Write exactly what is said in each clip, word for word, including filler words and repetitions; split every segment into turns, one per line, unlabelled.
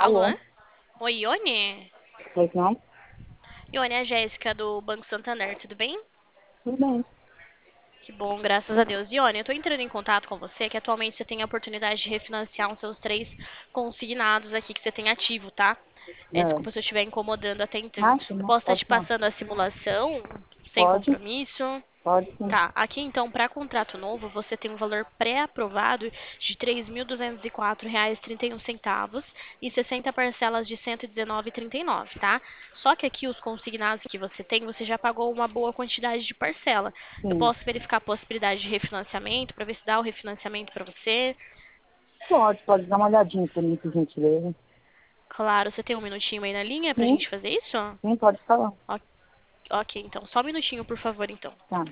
Alô?
Alô? Oi, Ione?
Pois não?
Ione, é a Jéssica do Banco Santander, tudo bem?
Tudo bem.
Que bom, graças a Deus. Ione, eu tô entrando em contato com você, que atualmente você tem a oportunidade de refinanciar os seus três consignados aqui que você tem ativo, tá? É,
É.
desculpa se eu estiver incomodando até
Ah,
tanto.
sim,
Eu
não.
posso estar
Pode
te
não.
passando a simulação, sem
Pode?
compromisso?
Pode sim.
Tá, aqui então, para contrato novo, você tem um valor pré-aprovado de três mil duzentos e quatro reais e trinta e um centavos e sessenta parcelas de cento e dezenove reais e trinta e nove, tá? Só que aqui os consignados que você tem, você já pagou uma boa quantidade de parcela. Eu
Sim.
posso verificar a possibilidade de refinanciamento, para ver se dá o refinanciamento para você.
Pode, pode dar uma olhadinha por mim, por gentileza.
Claro, você tem um minutinho aí na linha pra
Sim,
gente fazer isso?
sim, pode falar.
Ok, ok, então, só um minutinho, por favor, então.
Tá.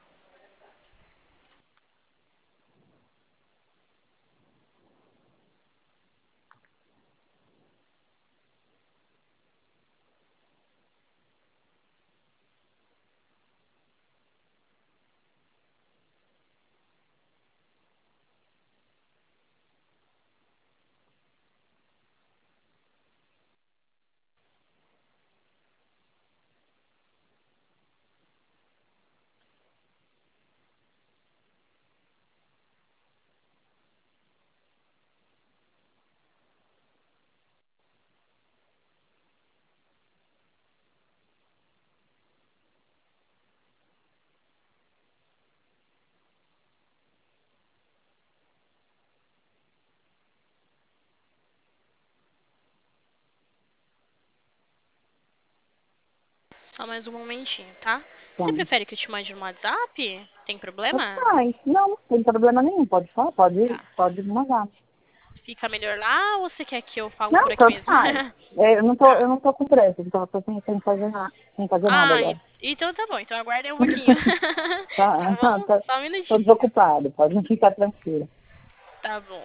Só mais um momentinho, tá?
Tá.
Você prefere que eu te mande no WhatsApp? Tem
Tanto
problema?
faz. Não, não tem problema nenhum. Pode falar, pode,
Tá.
pode mandar.
Fica melhor lá ou você quer que eu falo por
Não,
aqui
tanto
mesmo?
faz. É, eu não tô,
Tá.
eu não tô com pressa, então eu tô sem, sem fazer nada, sem fazer nada
Ah, e-
agora.
então tá bom. Então aguardem um pouquinho. Tá
tá, tá,
bom?
tá,
Só um
tô
minutinho.
desocupado, pode ficar tranquila.
Tá bom.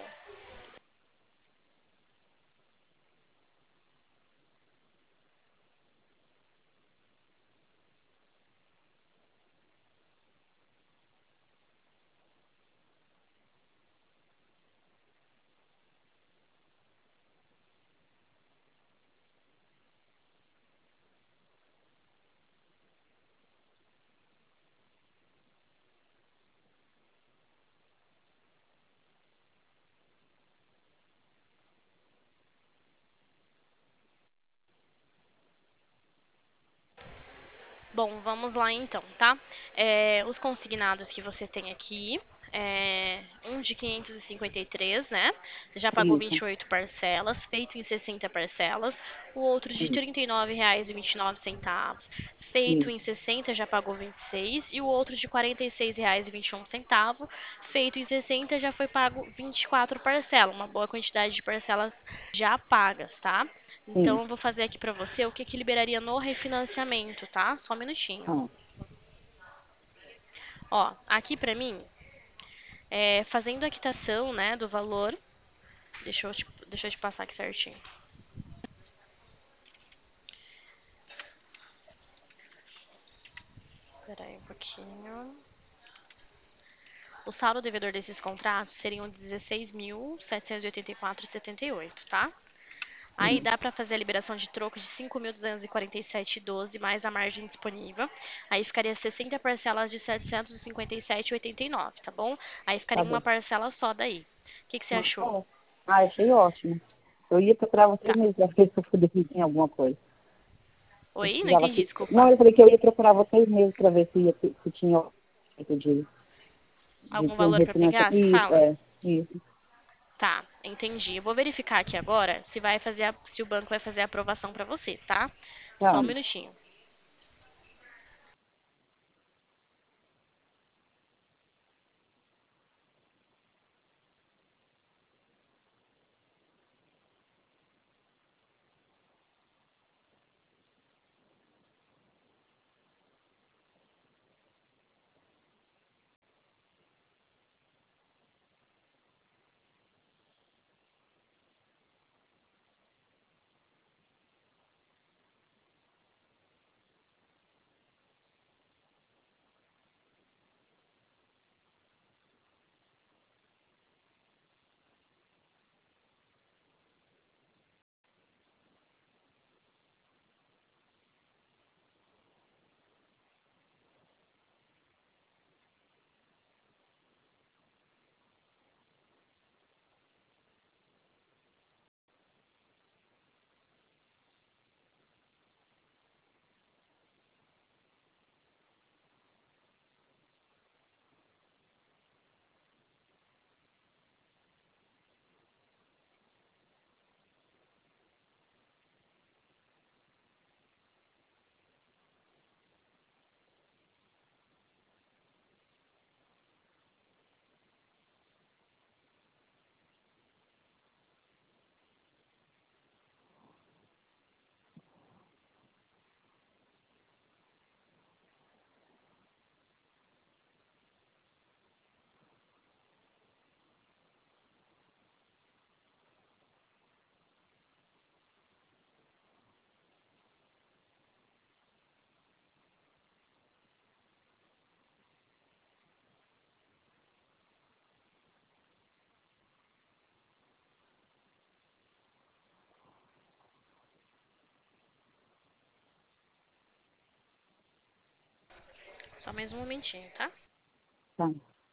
Bom, vamos lá então, tá? É, os consignados que você tem aqui, é, um de quinhentos e cinquenta e três, né? Você já pagou vinte
Isso,
e oito parcelas, feito em sessenta parcelas. O outro de
isso,
trinta e nove reais e vinte e nove centavos, feito
isso,
em sessenta, já pagou vinte e seis. E o outro de quarenta e seis reais e vinte e um centavos, feito em sessenta, já foi pago vinte e quatro parcelas. Uma boa quantidade de parcelas já pagas, tá? Então,
isso.
eu vou fazer aqui pra você o que que liberaria no refinanciamento, tá? Só um minutinho.
Tá.
Ó, aqui pra mim, é, fazendo a quitação, né, do valor, deixa eu te, deixa eu te passar aqui certinho. Espera aí um pouquinho. O saldo devedor desses contratos seriam dezesseis mil setecentos e oitenta e quatro vírgula setenta e oito, tá? Aí
Sim,
dá para fazer a liberação de troco de cinco mil duzentos e quarenta e sete vírgula doze mais a margem disponível. Aí ficaria sessenta parcelas de setecentos e cinquenta e sete vírgula oitenta e nove, tá bom? Aí
tá
ficaria uma
bom.
parcela só daí. O que, que você
Ah, tá
achou?
bom. Ah, achei ótimo. Eu ia procurar vocês
Tá.
mesmo, para ver se eu poderia em alguma coisa. Eu
Oi? Não
precisava
entendi,
que... Não,
desculpa.
eu falei que eu ia procurar vocês mesmo para ver se, ia, se tinha jeito de, de
Algum
ter um
valor para pegar,
refinanciamento.
você
Isso,
fala?
é, isso.
Tá, entendi. Eu vou verificar aqui agora se vai fazer a- se o banco vai fazer a aprovação para você, tá? Só
Tá.
um minutinho. Só mais um momentinho, tá?
Tá.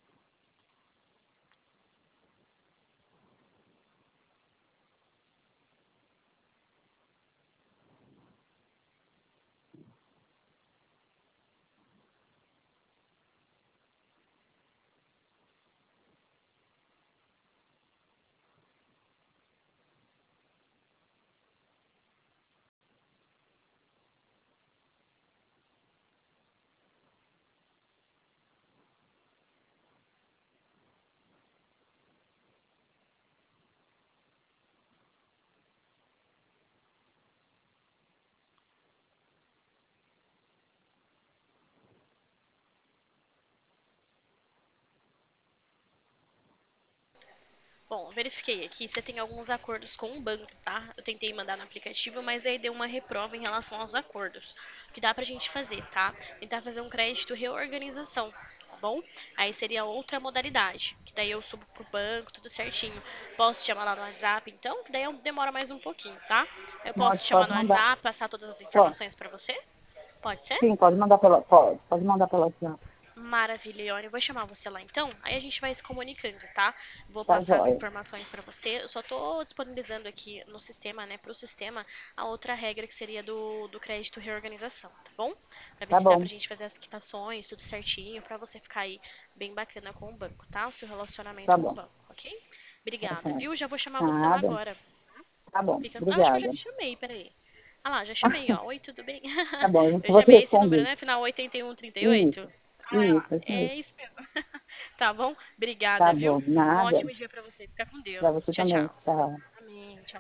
Bom, verifiquei aqui, você tem alguns acordos com o banco, tá? Eu tentei mandar no aplicativo, mas aí deu uma reprova em relação aos acordos. O que dá pra gente fazer, tá? Tentar fazer um crédito reorganização, tá bom? Aí seria outra modalidade, que daí eu subo pro banco, tudo certinho. Posso te chamar lá no WhatsApp, então? Que daí eu- demora mais um pouquinho, tá? Eu posso te
Pode,
chamar
pode
no
mandar.
WhatsApp, passar todas as
Pode.
informações pra você? Pode ser?
Sim, pode mandar pela. Pode, pode mandar pela WhatsApp.
Maravilha, Ione. Eu vou chamar você lá então. Aí a gente vai se comunicando, tá? Vou
Tá
passar as
joia.
informações pra você. Eu só tô disponibilizando aqui no sistema, né, pro sistema, a outra regra que seria do, do crédito reorganização, tá bom? Pra ver
Tá
se dá pra
bom.
gente fazer as quitações, tudo certinho, pra você ficar aí bem bacana com o banco, tá? O seu relacionamento
Tá
com o
bom.
banco, ok?
Tá
Obrigada,
certo.
viu? Já vou chamar você lá
Nada.
agora.
Tá bom.
Fica... Ah, acho que eu já
Obrigada.
te chamei, peraí. Ah lá, já chamei, ó. Oi, tudo bem?
Tá bom, eu
Eu
vou te
chamei esse número,
responder.
né? Final oitenta e um trinta e
Isso.
oito. Ah, lá.
Isso, isso mesmo.
É isso mesmo. Tá bom?
Tá
Obrigada, viu?
bom.
Um
Nada.
ótimo dia pra você. Fica com Deus.
Pra você
Tchau,
também.
tchau.
Tchau.
Amém. Tchau.